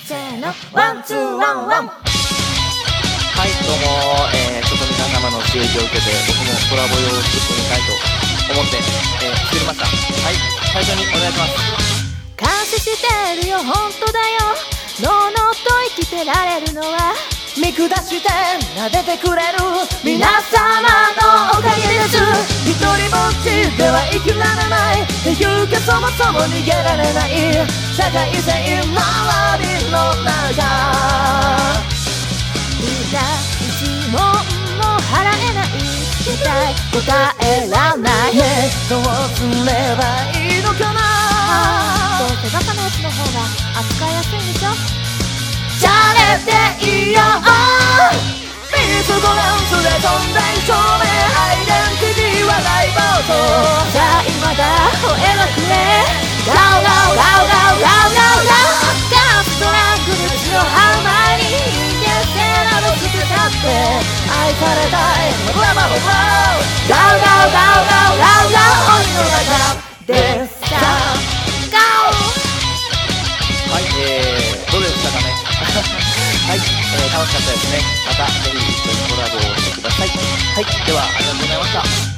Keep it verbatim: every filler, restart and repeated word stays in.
せーのワンツーワンワン。 はいどうも、えー、ちょっと皆様の刺激を受けて僕もコラボ用を作ってみたいと思って、えー、作りました。はい、最初にお願いします。 監視してるよ本当だよ、のうのうと生きてられるのは見下して撫でてくれる皆様のおかげです。一人ぼっちでは生きられないっていうか、そもそも逃げられない社会性周りの中、 いざ一問も払えない期待答えらないね、どうすればいいのかな。 どうせバカなやつの方が扱いやすいんでしょ。 じゃれていいよミストランスで存在証明アイデンティティは大暴走。 さあ今だ吠えまくれガオガオガオガオガオガオガオガストランクで血を這う前に人間性など捨てたって愛されたいブラバブラガオガオガオガオガオガオ鬼の中でさガはい、えー、どうでしたかねはい、えー、楽しかったですね。またぜひ一緒にコラボをしてください。はい、ではありがとうございました。